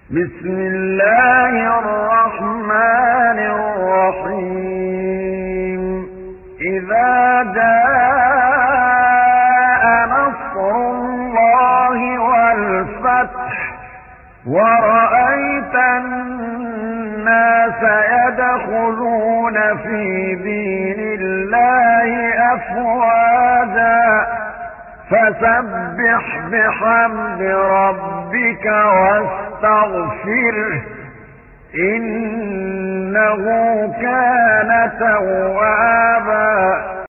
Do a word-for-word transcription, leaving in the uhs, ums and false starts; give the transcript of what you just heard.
بسم الله الرحمن الرحيم إذا جاء نصر الله والفتح ورأيت الناس يدخلون في دين الله أفواجا فسبح بحمد ربك واستغفره إنه كان توابا.